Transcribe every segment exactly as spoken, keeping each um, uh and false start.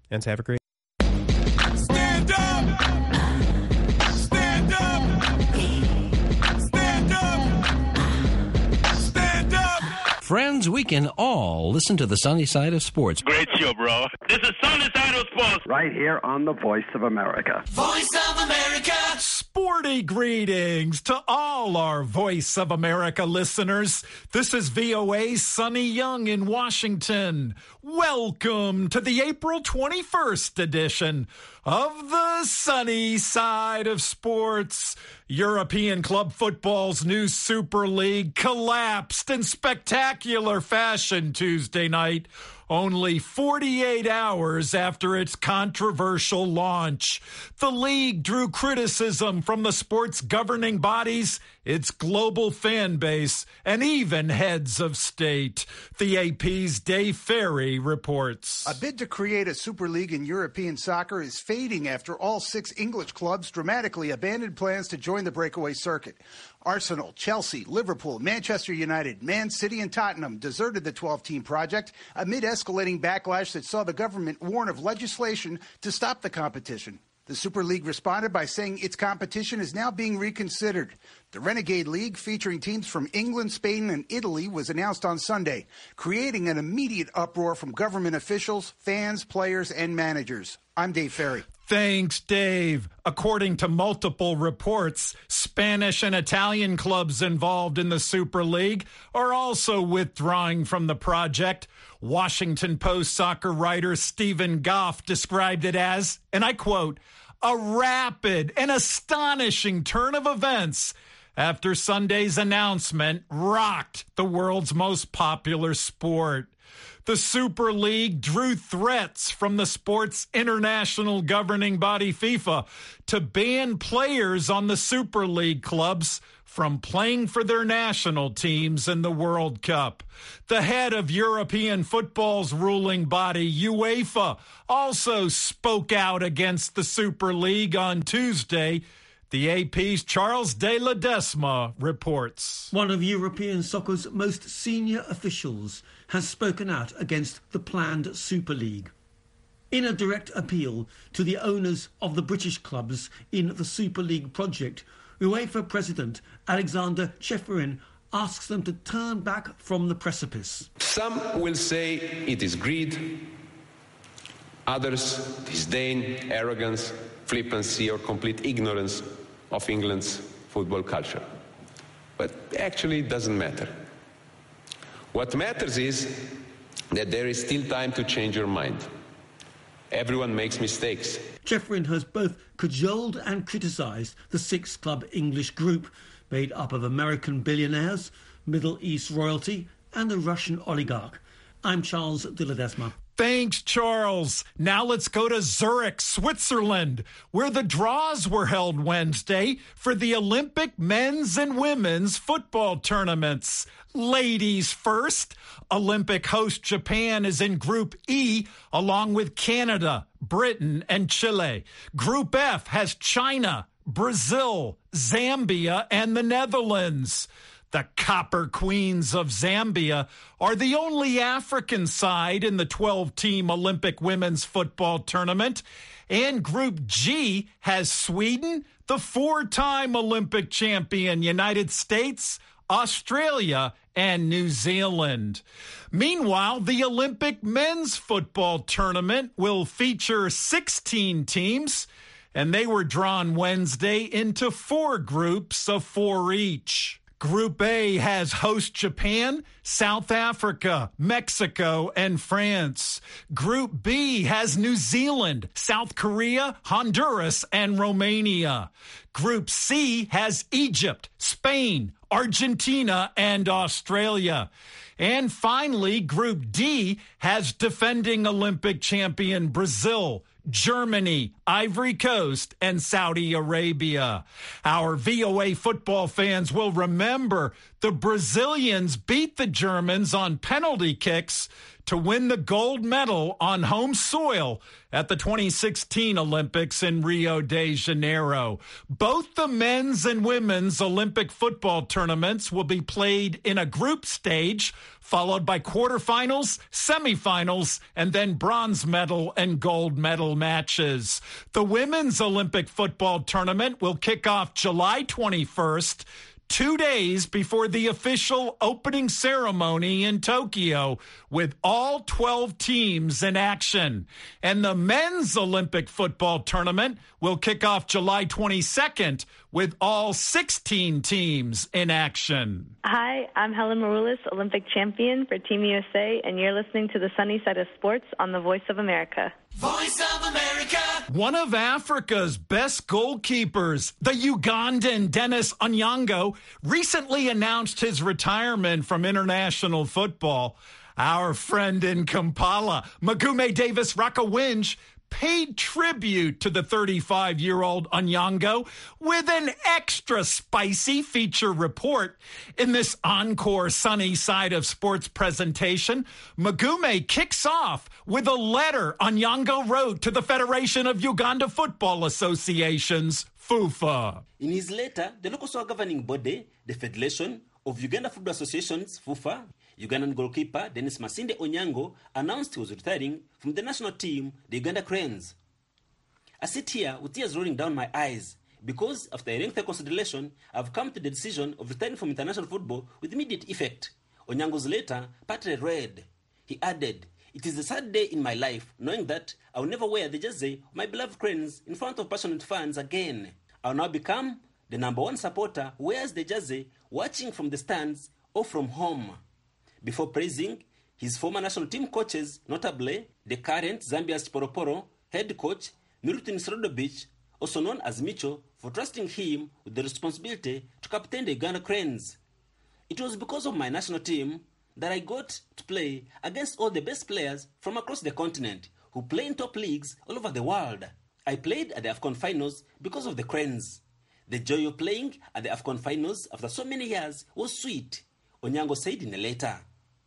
and have a great Stand up! Stand up! Stand up! Stand up! Friends, we can all listen to the sunny side of sports. Great show, bro. This is Sunny Side of Sports. Right here on the Voice of America. Voice of America! Sporty greetings to all our Voice of America listeners. This is V O A's Sonny Young in Washington. Welcome to the April twenty-first edition of the Sunny Side of Sports. European club football's new Super League collapsed in spectacular fashion Tuesday night, only forty-eight hours after its controversial launch. The league drew criticism from the sport's governing bodies, its global fan base, and even heads of state. The A P's Dave Ferry reports. A bid to create a Super League in European soccer is fading after all six English clubs dramatically abandoned plans to join the breakaway circuit. Arsenal, Chelsea, Liverpool, Manchester United, Man City, and Tottenham deserted the twelve-team project amid escalating backlash that saw the government warn of legislation to stop the competition. The Super League responded by saying its competition is now being reconsidered. The Renegade League, featuring teams from England, Spain, and Italy, was announced on Sunday, creating an immediate uproar from government officials, fans, players, and managers. I'm Dave Ferry. Thanks, Dave. According to multiple reports, Spanish and Italian clubs involved in the Super League are also withdrawing from the project. Washington Post soccer writer Stephen Goff described it as, and I quote, a rapid and astonishing turn of events after Sunday's announcement rocked the world's most popular sport. The Super League drew threats from the sport's international governing body, FIFA, to ban players on the Super League clubs from playing for their national teams in the World Cup. The head of European football's ruling body, UEFA, also spoke out against the Super League on Tuesday. The A P's Charles de Ledesma reports. One of European soccer's most senior officials has spoken out against the planned Super League. In a direct appeal to the owners of the British clubs in the Super League project, UEFA President Alexander Ceferin asks them to turn back from the precipice. Some will say it is greed, others disdain, arrogance, flippancy, or complete ignorance of England's football culture. But actually it doesn't matter. What matters is that there is still time to change your mind. Everyone makes mistakes. Ceferin has both cajoled and criticised the six-club English group made up of American billionaires, Middle East royalty, and a Russian oligarch. I'm Charles de Ledesma. Thanks, Charles. Now let's go to Zurich, Switzerland, where the draws were held Wednesday for the Olympic men's and women's football tournaments. Ladies first, Olympic host Japan is in Group E, along with Canada, Britain, and Chile. Group F has China, Brazil, Zambia, and the Netherlands. The Copper Queens of Zambia are the only African side in the twelve-team Olympic women's football tournament. And Group G has Sweden, the four-time Olympic champion United States, Australia, and New Zealand. Meanwhile, the Olympic men's football tournament will feature sixteen teams, and they were drawn Wednesday into four groups of four each. Group A has host Japan, South Africa, Mexico, and France. Group B has New Zealand, South Korea, Honduras, and Romania. Group C has Egypt, Spain, Argentina, and Australia. And finally, Group D has defending Olympic champion Brazil, Germany, Ivory Coast, and Saudi Arabia. Our V O A football fans will remember the Brazilians beat the Germans on penalty kicks to win the gold medal on home soil at the twenty sixteen Olympics in Rio de Janeiro. Both the men's and women's Olympic football tournaments will be played in a group stage followed by quarterfinals, semifinals, and then bronze medal and gold medal matches. The women's Olympic football tournament will kick off July twenty-first, two days before the official opening ceremony in Tokyo, with all twelve teams in action. And the men's Olympic football tournament will kick off July twenty-second with all sixteen teams in action. Hi, I'm Helen Maroulis, Olympic champion for Team U S A, and you're listening to the Sunny Side of Sports on the Voice of America. Voice of America. One of Africa's best goalkeepers, the Ugandan Dennis Onyango, recently announced his retirement from international football. Our friend in Kampala, Magume Davis Rakawinj, paid tribute to the thirty-five-year-old Onyango with an extra spicy feature report. In this encore Sunny Side of Sports presentation, Magume kicks off with a letter Onyango wrote to the Federation of Uganda Football Associations, FUFA. In his letter, the local governing body, the Federation of Uganda Football Associations, FUFA, Ugandan goalkeeper Dennis Masinde Onyango announced he was retiring from the national team, the Uganda Cranes. I sit here with tears rolling down my eyes because after a lengthy consideration, I've come to the decision of retiring from international football with immediate effect. Onyango's letter partly read. He added, "It is a sad day in my life knowing that I will never wear the jersey of my beloved Cranes in front of passionate fans again. I will now become the number one supporter who wears the jersey watching from the stands or from home." Before praising his former national team coaches, notably the current Zambia's Poroporo head coach Milutin Srodobich, also known as Micho, for trusting him with the responsibility to captain the Uganda Cranes. "It was because of my national team that I got to play against all the best players from across the continent who play in top leagues all over the world. I played at the AFCON finals because of the Cranes. The joy of playing at the AFCON finals after so many years was sweet," Onyango said in a letter.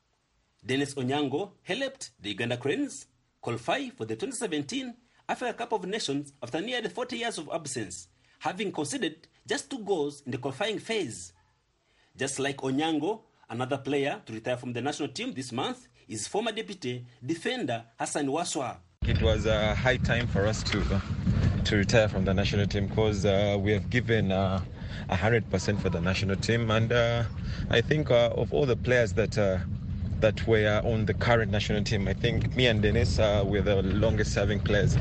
Dennis Onyango helped the Uganda Cranes qualify for the twenty seventeen Africa Cup of Nations after nearly forty years of absence, having conceded just two goals in the qualifying phase. Just like Onyango, another player to retire from the national team this month is former deputy defender Hassan Waswa. It was a high time for us to uh, to retire from the national team because uh, we have given uh, one hundred percent for the national team, and uh, I think uh, of all the players that uh, that were on the current national team, I think me and Dennis uh, were the longest serving players.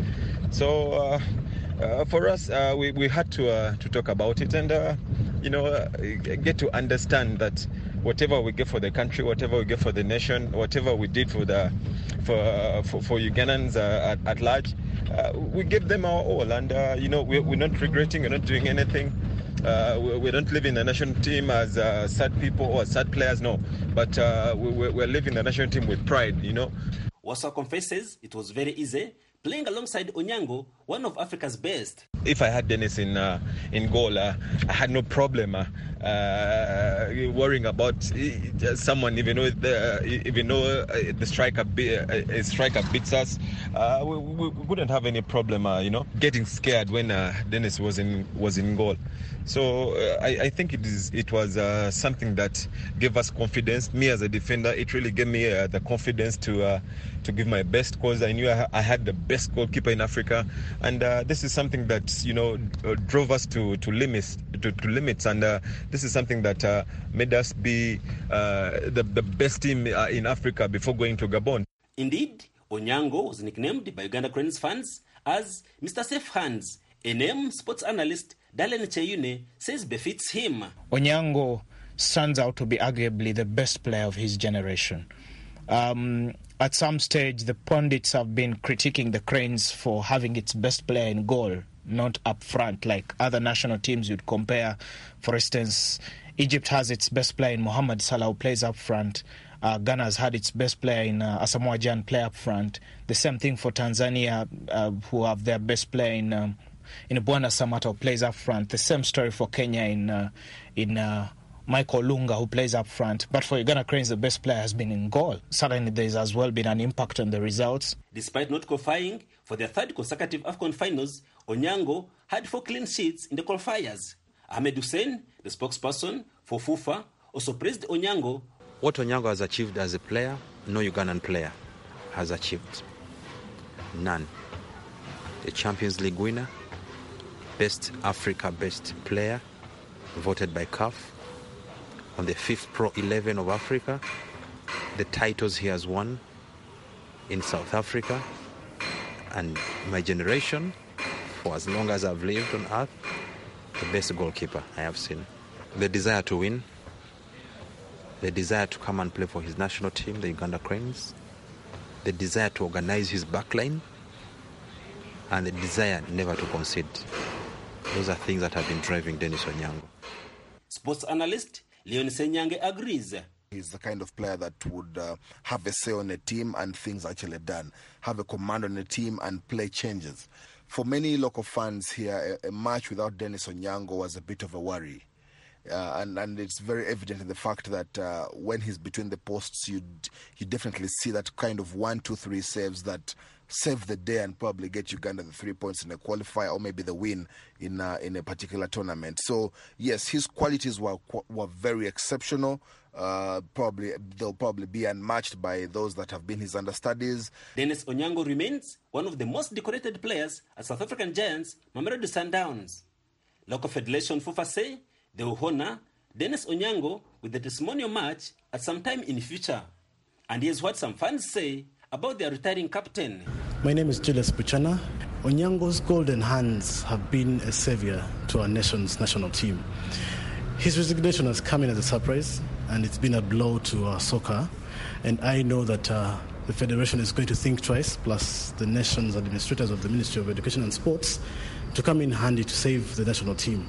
So uh, uh, for us, uh, we, we had to uh, to talk about it and uh, you know uh, get to understand that whatever we get for the country, whatever we get for the nation, whatever we did for the for uh, for, for Ugandans uh, at, at large, uh, we give them our all, and uh, you know we're, we're not regretting, we're not doing anything. Uh, we, we don't live in the national team as uh, sad people or sad players, no. But uh, we, we're living the national team with pride, you know. Wasa confesses it was very easy playing alongside Onyango, one of Africa's best. If I had Dennis in uh, in goal, uh, I had no problem uh, uh, worrying about uh, someone, even though the, even though uh, the striker be, uh, striker beats us. Uh, we, we wouldn't have any problem, uh, you know, getting scared when uh, Dennis was in was in goal. So uh, I, I think it is it was uh, something that gave us confidence. Me as a defender, it really gave me uh, the confidence to uh, to give my best because I knew I, I had the best goalkeeper in Africa, and uh, this is something that you know drove us to to limits to, to limits, and uh, this is something that uh, made us be uh, the the best team uh, in Africa before going to Gabon. Indeed, Onyango was nicknamed by Uganda Cranes fans as Mister Safe Hands, a name sports analyst Dalen Cheyune says befits him. Onyango stands out to be arguably the best player of his generation. Um, at some stage, the pundits have been critiquing the Cranes for having its best player in goal, not up front, like other national teams you'd compare. For instance, Egypt has its best player in Mohamed Salah, who plays up front. Uh, Ghana has had its best player in uh, Asamoah Gyan play up front. The same thing for Tanzania, uh, who have their best player in um, in Bwana Samatta, who plays up front. The same story for Kenya in uh, in uh, Michael Lunga, who plays up front. But for Uganda Cranes, the best player has been in goal. Certainly there's as well been an impact on the results. Despite not qualifying for their third consecutive AFCON finals, Onyango had four clean sheets in the qualifiers. Ahmed Hussein, the spokesperson for FUFA, also praised Onyango What Onyango has achieved as a player, no Ugandan player has achieved. None. The Champions League winner, best Africa best player, voted by C A F, on the fifth Pro eleven of Africa, the titles he has won in South Africa, and my generation, for as long as I've lived on earth, the best goalkeeper I have seen. The desire to win, the desire to come and play for his national team, the Uganda Cranes, the desire to organize his backline, and the desire never to concede. Those are things that have been driving Dennis Onyango. Sports analyst Leon Senyange agrees. He's the kind of player that would uh, have a say on a team and things actually done, have a command on a team and play changes. For many local fans here, a, a match without Dennis Onyango was a bit of a worry. Uh, and, and it's very evident in the fact that uh, when he's between the posts, you you definitely see that kind of one, two, three saves that save the day and probably get Uganda the three points in a qualifier or maybe the win in uh, in a particular tournament. So yes, his qualities were were very exceptional. Uh, probably they'll probably be unmatched by those that have been his understudies. Dennis Onyango remains one of the most decorated players at South African Giants, Mamelodi Sundowns. Local Federation FUFA say they will honor Dennis Onyango with the testimonial match at some time in the future. And here's what some fans say about their retiring captain. My name is Julius Buchana. Onyango's golden hands have been a savior to our nation's national team. His resignation has come in as a surprise, and it's been a blow to our soccer. And I know that uh, the Federation is going to think twice, plus the nation's administrators of the Ministry of Education and Sports, to come in handy to save the national team.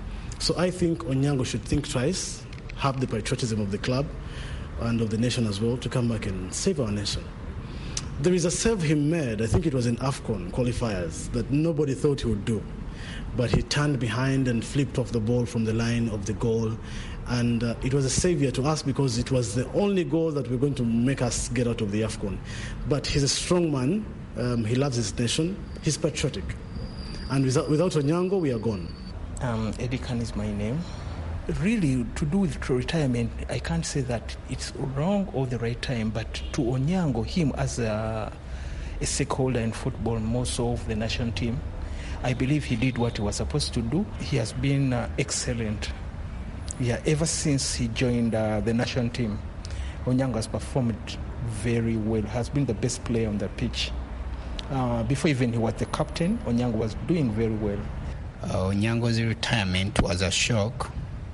So I think Onyango should think twice, have the patriotism of the club and of the nation as well, to come back and save our nation. There is a save he made, I think it was in AFCON qualifiers, that nobody thought he would do. But he turned behind and flipped off the ball from the line of the goal. And uh, it was a savior to us because it was the only goal that we're going to make us get out of the AFCON. But he's a strong man. Um, he loves his nation. He's patriotic. And without, without Onyango, we are gone. Um, Eddie Khan is my name. Really, to do with retirement, I can't say that it's wrong or the right time, but to Onyango, him as a, a stakeholder in football, more so of the national team, I believe he did what he was supposed to do. He has been uh, excellent. Yeah, ever since he joined uh, the national team, Onyango has performed very well, has been the best player on the pitch. Uh, before even he was the captain, Onyango was doing very well. Uh, Onyango's retirement was a shock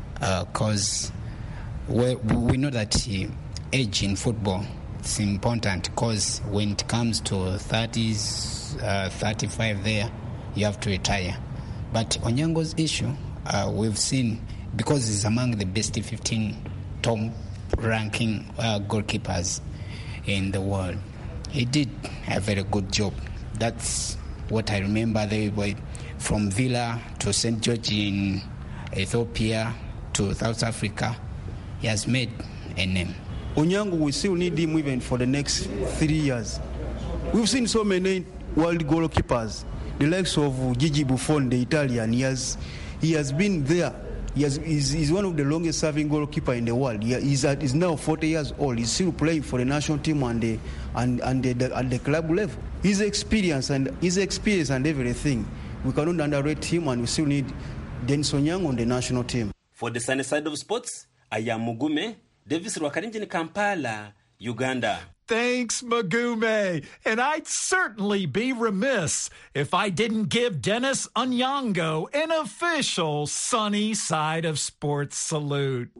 because uh, we, we know that uh, age in football is important, because when it comes to thirties, uh, thirty-five there, you have to retire. But Onyango's issue, uh, we've seen, because he's among the best fifteen top ranking uh, goalkeepers in the world, he did a very good job. That's what I remember. They were from Villa to Saint George in Ethiopia to South Africa. He has made a name. Onyango, we still need him even for the next three years. We've seen so many world goalkeepers, the likes of Gigi Buffon, the Italian. He has, he has been there. He has, he's, he's one of the longest serving goalkeeper in the world. He, he's, at, he's now forty years old. He's still playing for the national team and the, and, and the, the, at the club level. His experience and his experience and everything, we cannot underrate him, and we still need Dennis Onyango on the national team. For the sunny side of sports, I am Mugume, Davis Rwakarinji in Kampala, Uganda. Thanks, Magume. And I'd certainly be remiss if I didn't give Dennis Onyango an official sunny side of sports salute.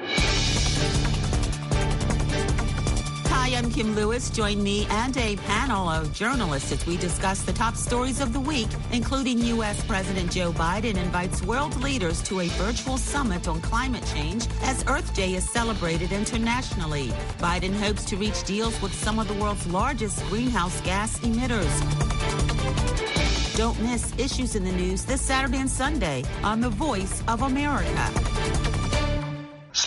Hi, I'm Kim Lewis. Join me and a panel of journalists as we discuss the top stories of the week, including U S. President Joe Biden invites world leaders to a virtual summit on climate change as Earth Day is celebrated internationally. Biden hopes to reach deals with some of the world's largest greenhouse gas emitters. Don't miss Issues in the News this Saturday and Sunday on The Voice of America.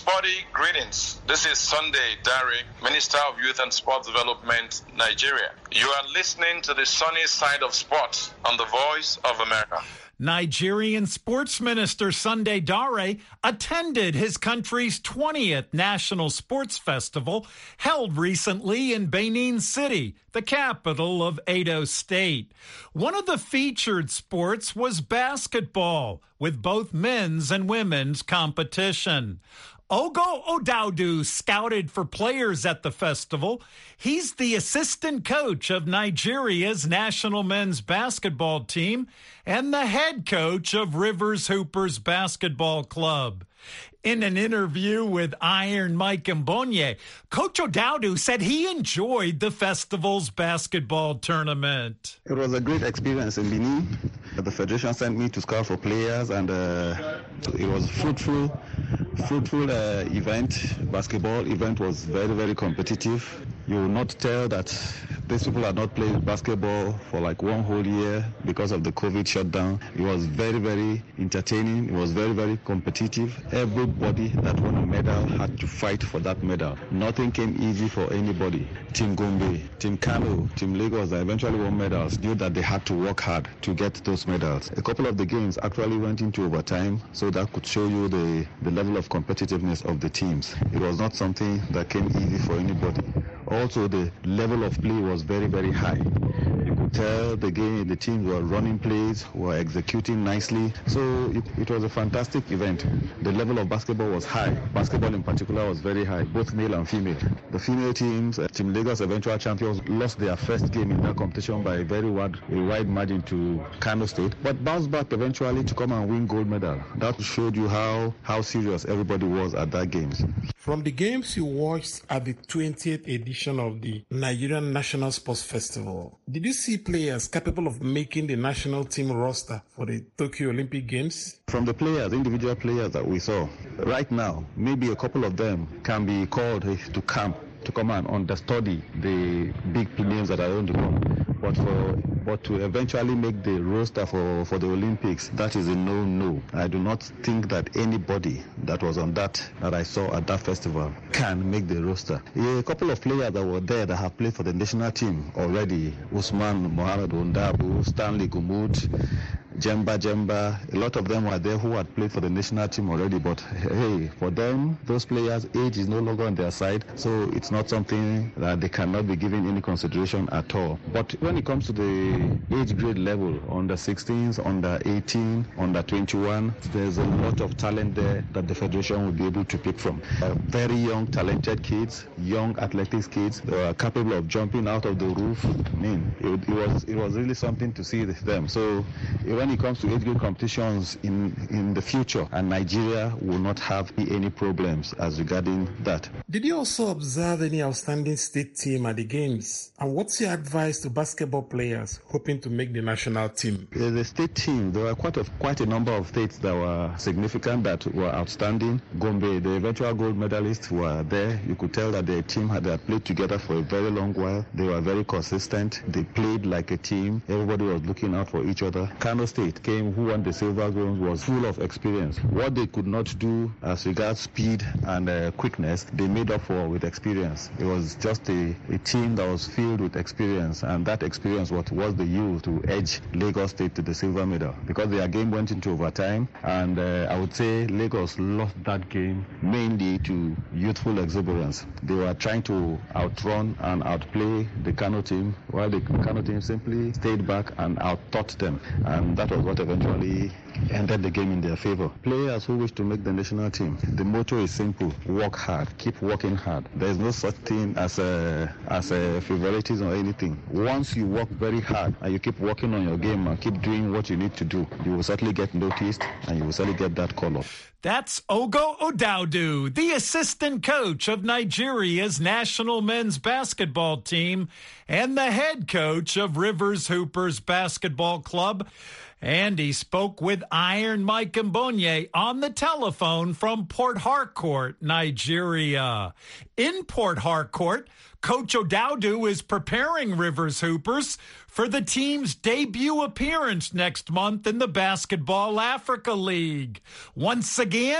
Sporty greetings. This is Sunday Dare, Minister of Youth and Sports Development, Nigeria. You are listening to the sunny side of sports on the Voice of America. Nigerian Sports Minister Sunday Dare attended his country's twentieth National Sports Festival held recently in Benin City, the capital of Edo State. One of the featured sports was basketball, with both men's and women's competition. Ogo Odaudu scouted for players at the festival. He's the assistant coach of Nigeria's national men's basketball team and the head coach of Rivers Hoopers Basketball Club. In an interview with Iron Mike Mbonye, Coach Odaudu said he enjoyed the festival's basketball tournament. It was a great experience in Benin. The federation sent me to scout for players, and uh, it was fruitful, fruitful uh, event. Basketball event was very, very competitive. You will not tell that these people had not played basketball for like one whole year because of the COVID shutdown. It was very, very entertaining. It was very, very competitive. Everybody that won a medal had to fight for that medal. Nothing came easy for anybody. Team Gombe, Team Kano, Team Lagos that eventually won medals knew that they had to work hard to get those medals. A couple of the games actually went into overtime, so that could show you the, the level of competitiveness of the teams. It was not something that came easy for anybody. Also, the level of play was very, very high. You could tell the game, the teams were running plays, were executing nicely. So it, it was a fantastic event. The level of basketball was high. Basketball in particular was very high, both male and female. The female teams, uh, Team Lagos eventual champions, lost their first game in that competition by a very wide, a wide margin to Kano State, but bounced back eventually to come and win gold medal. That showed you how, how serious everybody was at that games. From the games you watched at the twentieth edition of the Nigerian National Sports Festival, did you see players capable of making the national team roster for the Tokyo Olympic Games? From the players, individual players that we saw, right now, maybe a couple of them can be called to camp to come and understudy the big names that are going to come. But for but to eventually make the roster for, for the Olympics, that is a no-no. I do not think that anybody that was on that, that I saw at that festival, can make the roster. A couple of players that were there that have played for the national team already, Usman Mohamed Ondabu, Stanley Gumud, Jemba Jemba, a lot of them were there who had played for the national team already, but hey, for them, those players, age is no longer on their side, so it's not something that they cannot be given any consideration at all. But when it comes to the age grade level, under sixteens, under eighteen, under twenty-one, there's a lot of talent there that the federation will be able to pick from. Uh, very young, talented kids, young athletics kids, they are capable of jumping out of the roof. I mean, it, it was it was really something to see them. So when it comes to age grade competitions in, in the future, and Nigeria will not have any problems as regarding that. Did you also observe any outstanding state team at the games? And what's your advice to basketball players hoping to make the national team? The state team, there were quite a, quite a number of states that were significant, that were outstanding. Gombe, the eventual gold medalists, were there. You could tell that their team had, had played together for a very long while. They were very consistent. They played like a team. Everybody was looking out for each other. Kano State came, who won the silver bronze, was full of experience. What they could not do as regards speed and uh, quickness, they made up for with experience. It was just a, a team that was filled with experience, and that experience was what they used to edge Lagos State to the silver medal, because their game went into overtime, and uh, I would say Lagos lost that game mainly to youthful exuberance. They were trying to outrun and outplay the Kano team, while the Kano team simply stayed back and outtaught them, and that was what eventually ended the game in their favor. Players who wish to make the national team, the motto is simple: work hard, keep working hard. There is no such thing as a as a favoritism or anything. Once you work very hard and you keep working on your game and keep doing what you need to do, you will certainly get noticed and you will certainly get that call up. That's Ogo Odaudu, the assistant coach of Nigeria's national men's basketball team and the head coach of Rivers Hoopers Basketball Club. And he spoke with Iron Mike Mbonye on the telephone from Port Harcourt, Nigeria. In Port Harcourt, Coach Odaudu is preparing Rivers Hoopers for the team's debut appearance next month in the Basketball Africa League. Once again,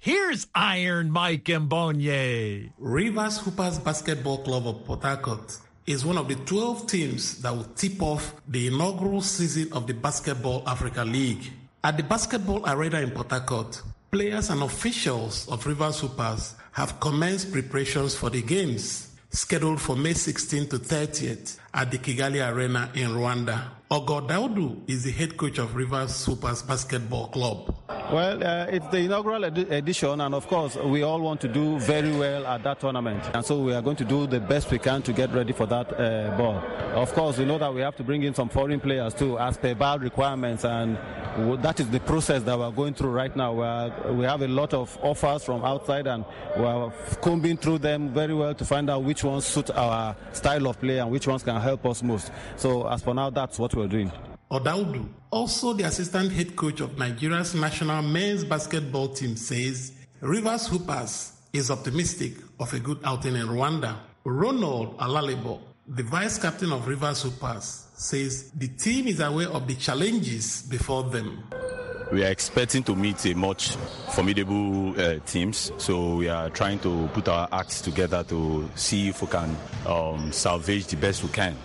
Here's Iron Mike Mbonye. Rivers Hoopers Basketball Club of Port Harcourt is one of the twelve teams that will tip off the inaugural season of the Basketball Africa League. At the Basketball Arena in Port Harcourt, players and officials of Rivers Hoopers have commenced preparations for the games, scheduled for May sixteenth to thirtieth at the Kigali Arena in Rwanda. Ogo Daudu is the head coach of Rivers Hoopers Basketball Club. Well, uh, it's the inaugural ed- edition, and of course, we all want to do very well at that tournament. And so we are going to do the best we can to get ready for that uh, ball. Of course, we know that we have to bring in some foreign players too, as per B A L requirements, and that is the process that we're going through right now. We're, we have a lot of offers from outside, and we're combing through them very well to find out which ones suit our style of play and which ones can help us most. So as for now, that's what we're doing. Odaudu, also the assistant head coach of Nigeria's national men's basketball team, says Rivers Hoopers is optimistic of a good outing in Rwanda. Ronald Alalebo, the vice captain of Rivers Hoopers, says the team is aware of the challenges before them. We are expecting to meet a much formidable uh, teams, so we are trying to put our acts together to see if we can um, salvage the best we can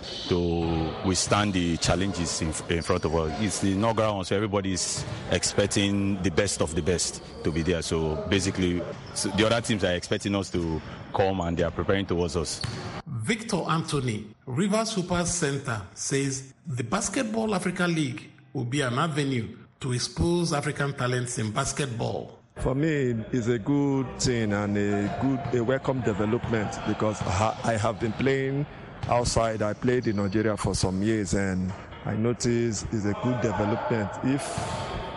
to withstand the challenges in, in front of us. It's the inaugural one, so everybody is expecting the best of the best to be there. So basically, so the other teams are expecting us to come, and they are preparing towards us. Victor Anthony, Rivers Hoopers Center, says the Basketball Africa League will be an avenue to expose African talents in basketball. For me, it's a good thing and a good, a welcome development, because I have been playing outside. I played in Nigeria for some years, and I noticed it's a good development. If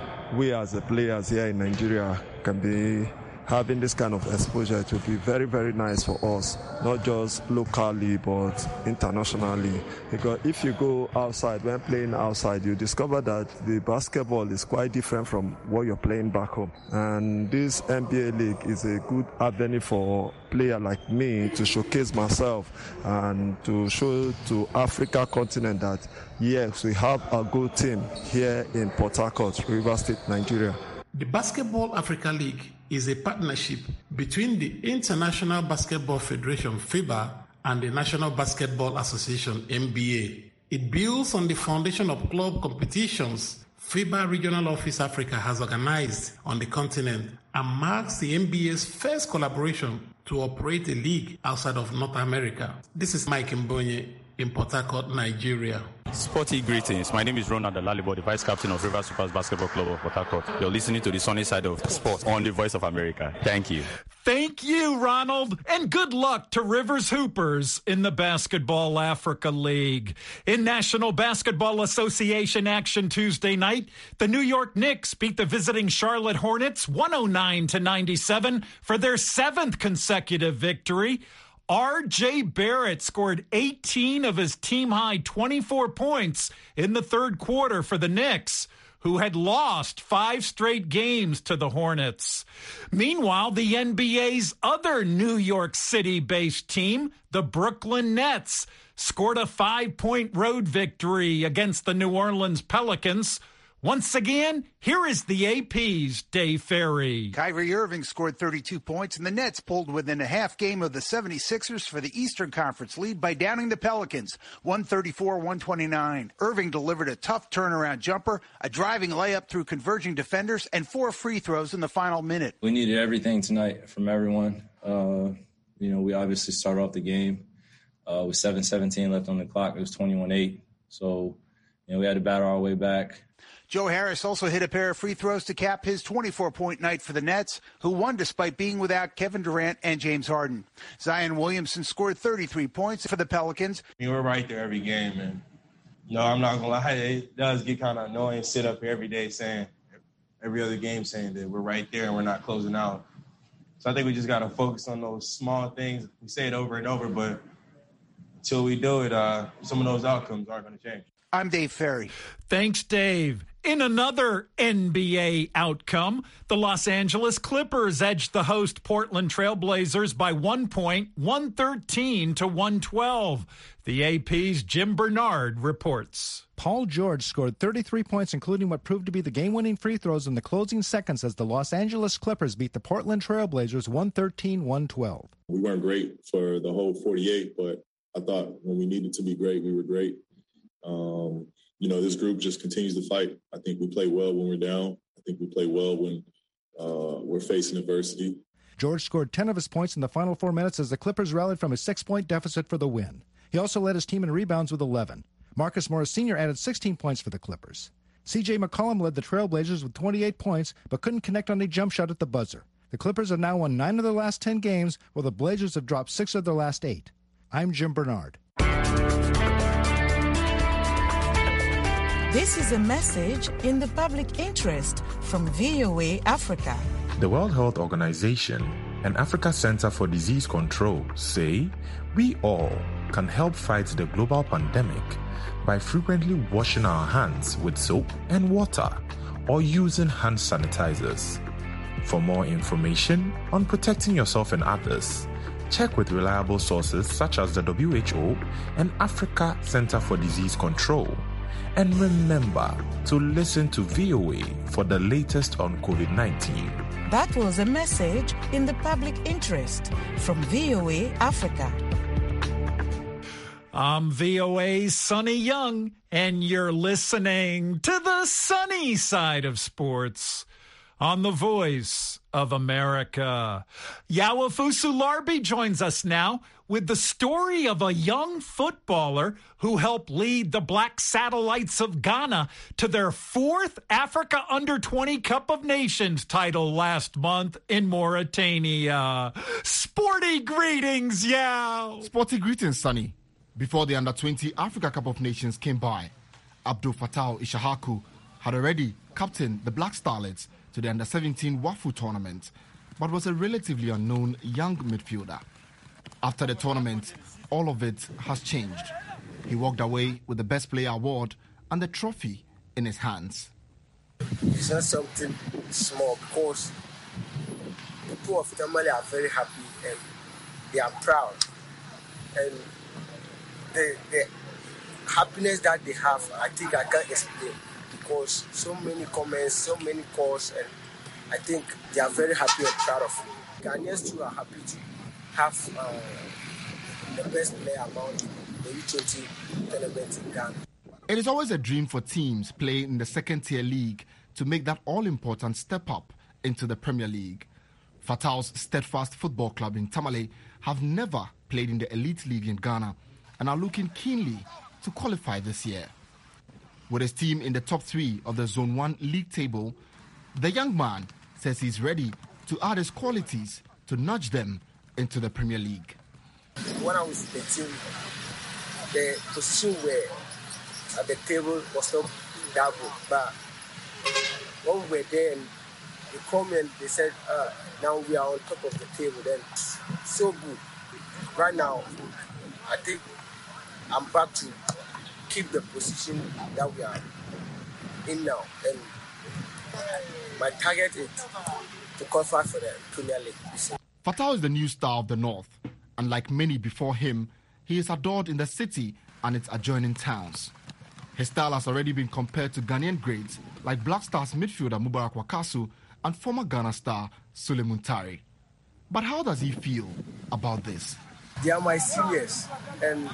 we as the players here in Nigeria can be having this kind of exposure, it will be very, very nice for us, not just locally, but internationally. Because if you go outside, when playing outside, you discover that the basketball is quite different from what you're playing back home. And this N B A League is a good avenue for a player like me to showcase myself and to show to Africa continent that, yes, we have a good team here in Port Harcourt, Rivers State, Nigeria. The Basketball Africa League is a partnership between the International Basketball Federation, FIBA, and the National Basketball Association, N B A. It builds on the foundation of club competitions FIBA Regional Office Africa has organized on the continent and marks the N B A's first collaboration to operate a league outside of North America. This is Mike Mbonye in Port Harcourt, Nigeria. Sporty greetings. My name is Ronald Alalebo, the Vice Captain of Rivers Hoopers Basketball Club of Port Harcourt. You're listening to the sunny side of sports on the Voice of America. Thank you. Thank you, Ronald, and good luck to Rivers Hoopers in the Basketball Africa League. In National Basketball Association action Tuesday night, the New York Knicks beat the visiting Charlotte Hornets one oh nine to ninety-seven for their seventh consecutive victory. R J Barrett scored eighteen of his team-high twenty-four points in the third quarter for the Knicks, who had lost five straight games to the Hornets. Meanwhile, the N B A's other New York City-based team, the Brooklyn Nets, scored a five-point road victory against the New Orleans Pelicans. Once again, here is the A P's Dave Ferry. Kyrie Irving scored thirty-two points, and the Nets pulled within a half game of the seventy-sixers for the Eastern Conference lead by downing the Pelicans, one thirty-four to one twenty-nine. Irving delivered a tough turnaround jumper, a driving layup through converging defenders, and four free throws in the final minute. We needed everything tonight from everyone. Uh, you know, we obviously started off the game uh, with seven seventeen left on the clock. It was twenty-one eight. So, you know, we had to battle our way back. Joe Harris also hit a pair of free throws to cap his twenty-four point night for the Nets, who won despite being without Kevin Durant and James Harden. Zion Williamson scored thirty-three points for the Pelicans. I mean, we're right there every game, and no, I'm not going to lie, it does get kind of annoying to sit up here every day saying, every other game saying that we're right there and we're not closing out. So I think we just got to focus on those small things. We say it over and over, but until we do it, uh, some of those outcomes aren't going to change. I'm Dave Ferry. Thanks, Dave. In another N B A outcome, the Los Angeles Clippers edged the host Portland Trailblazers by one point, one thirteen to one twelve. The A P's Jim Bernard reports. Paul George scored thirty-three points, including what proved to be the game-winning free throws in the closing seconds as the Los Angeles Clippers beat the Portland Trailblazers one thirteen to one twelve. We weren't great for the whole forty-eight, but I thought when we needed to be great, we were great. Um, you know, this group just continues to fight. I think we play well when we're down. I think we play well when uh, we're facing adversity. George scored ten of his points in the final four minutes as the Clippers rallied from a six-point deficit for the win. He also led his team in rebounds with eleven. Marcus Morris Senior added sixteen points for the Clippers. C J McCollum led the Trailblazers with twenty-eight points, but couldn't connect on a jump shot at the buzzer. The Clippers have now won nine of their last ten games, while the Blazers have dropped six of their last eight. I'm Jim Bernard. This is a message in the public interest from V O A Africa. The World Health Organization and Africa Center for Disease Control say we all can help fight the global pandemic by frequently washing our hands with soap and water or using hand sanitizers. For more information on protecting yourself and others, check with reliable sources such as the W H O and Africa Center for Disease Control. And remember to listen to V O A for the latest on COVID nineteen. That was a message in the public interest from V O A Africa. I'm V O A's Sonny Young, and you're listening to the sunny side of sports on the Voice of America. Yawafusu Larbi joins us now with the story of a young footballer who helped lead the Black Satellites of Ghana to their fourth Africa Under twenty Cup of Nations title last month in Mauritania. Sporty greetings, Yao. Sporty greetings, Sonny. Before the Under twenty Africa Cup of Nations came by, Abdul Fattah Ishahaku had already captained the Black Starlets to the Under seventeen Wafu tournament, but was a relatively unknown young midfielder. After the tournament, all of it has changed. He walked away with the Best Player award and the trophy in his hands. It's not something small because people of Tamale are very happy and they are proud. And the, the happiness that they have, I think I can't explain because so many comments, so many calls, and I think they are very happy and proud of me. Ghanaians too are happy to have uh, the best player among the U twenty tournament in Ghana. It is always a dream for teams playing in the second-tier league to make that all-important step up into the Premier League. Fattah's Steadfast Football Club in Tamale have never played in the elite league in Ghana and are looking keenly to qualify this year. With his team in the top three of the Zone one league table, the young man says he's ready to add his qualities to nudge them into the Premier League. When I was in the team, the position where at the table was not that good, but when we were there and they called me and they said, uh, now we are on top of the table, then so good. Right now, I think I'm back to keep the position that we are in now, and my target is to qualify for the Premier League. Fattah is the new star of the North, and like many before him, he is adored in the city and its adjoining towns. His style has already been compared to Ghanaian greats like Black Stars midfielder Mubarak Wakasu and former Ghana star Sule Muntari. But how does he feel about this? They are my seniors, and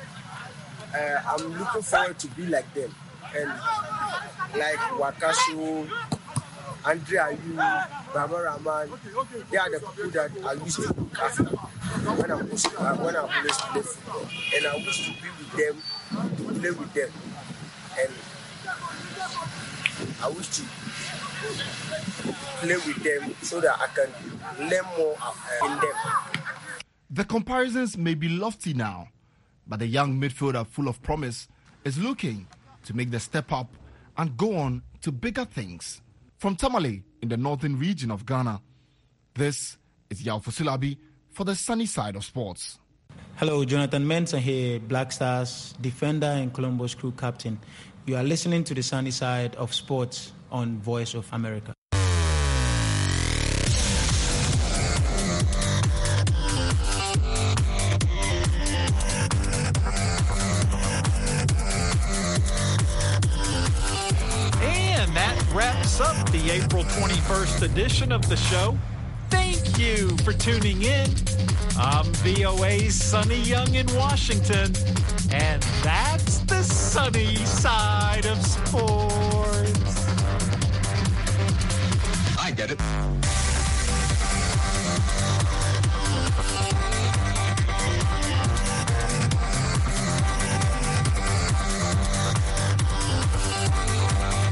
uh, I'm looking forward to be like them. And like Wakasu, Andre Ayew, Baba Rahman, they are the people that I used to look after when I was uh, when I always play football. And I used to be with them, to play with them. And I wish to play with them so that I can learn more uh, in them. The comparisons may be lofty now, but the young midfielder full of promise is looking to make the step up and go on to bigger things. From Tamale in the northern region of Ghana, this is Yawafusu Larbi for the sunny side of sports. Hello, Jonathan Mensah here, Black Stars defender and Columbus Crew captain. You are listening to the sunny side of sports on Voice of America. And that wraps up the April twenty-first edition of the show. Thank you for tuning in. I'm V O A's Sonny Young in Washington, and that's the sunny side of sports.